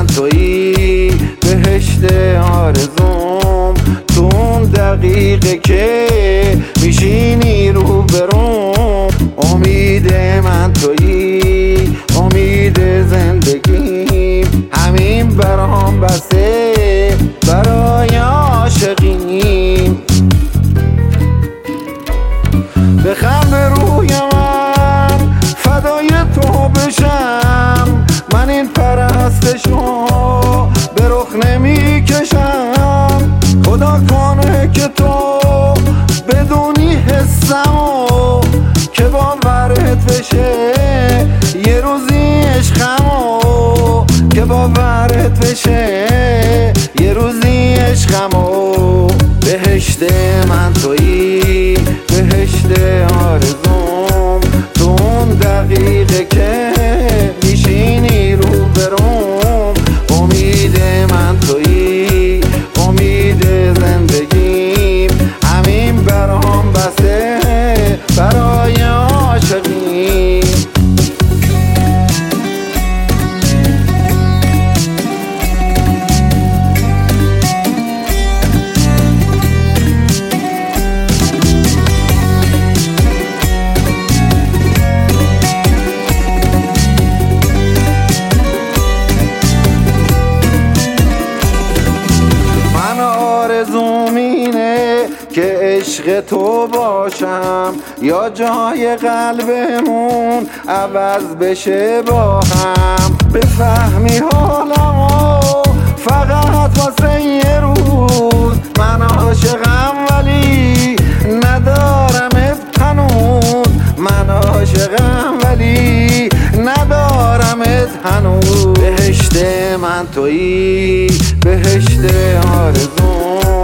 تویی، بهشت آرزوم. تو اون دقیقه که میشینی رو بروم، امید من تویی، امید زندگیم. همین برام بسه برای عاشقیم. بخند روی من فدای تو بشم، من این پرستشو به رخ نمی کشم. خدا کنه که تو بدونی حسمو، که باورت بشه یه روزی عشقمو، که باورت بشه یه روزی عشقمو. بهشت من تویی، بهشت آرزوم. تو اون دقیقه که میشینی رو بروم، امید من تویی، امید زندگیم. همین برام بسه برای عاشقیم. آرزوم اینه که عشق تو باشم، یا جای قلبمون عوض بشه با هم. بفهمی حالمو فقط واسه یه روز، من عاشقم ولی ندارمت هنوز. من عاشقم ولی ندارمت هنوز. بهشت من تویی، بهشت آرزوم.